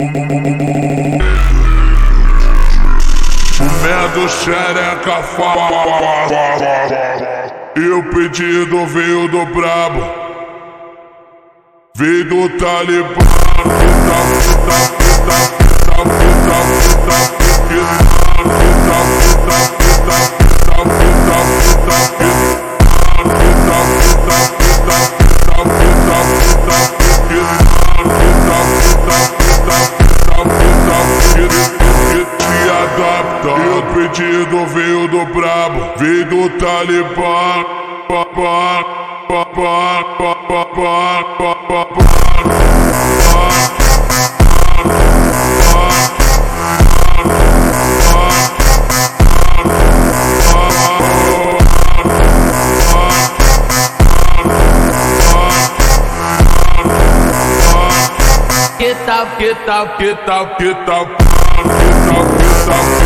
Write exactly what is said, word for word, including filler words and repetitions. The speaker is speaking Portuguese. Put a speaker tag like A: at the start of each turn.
A: Comendo xereca fala. E o pedido veio do brabo, veio do Talibã. E o pedido veio do brabo, veio do Talibã.
B: Que tal, que tal,
A: Que tal, que tal, que tal, que tal.